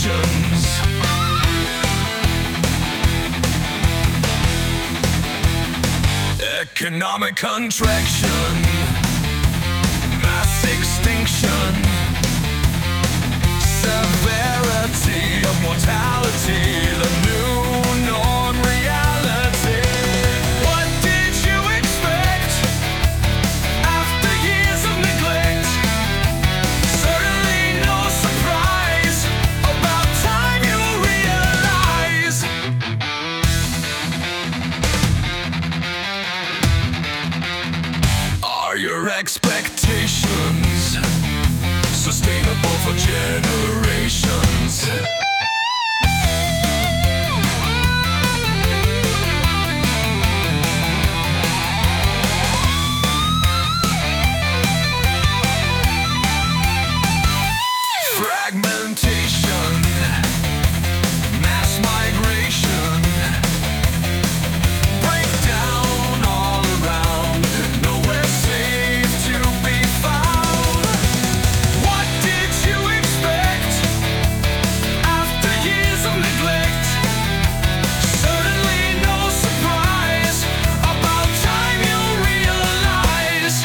expectations. Economic contraction, mass extinction, severity of mortality, the new norm reality. What did you expect after years of neglect? Certainly no surprise, about time you realize. Are your expectations sustainable for generations? Fragmentation, mass migration, breakdown all around, nowhere safe to be found. What did you expect after years of neglect? Certainly no surprise, about time you realize.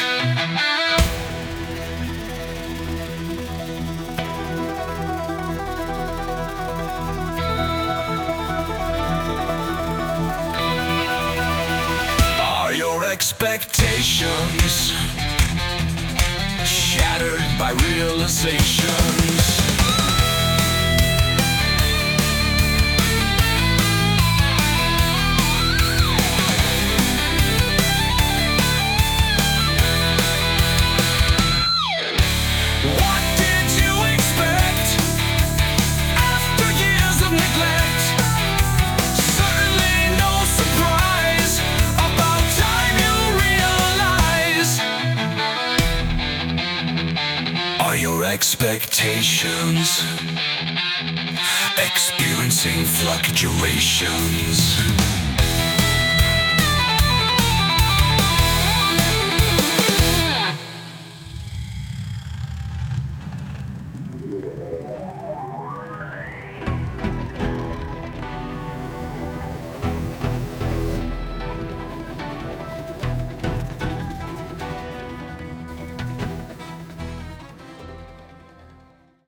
Are your expectations shattered by realizations? What did you expect after years of neglect? Certainly no surprise, about time you realize. Are your expectations experiencing fluctuations?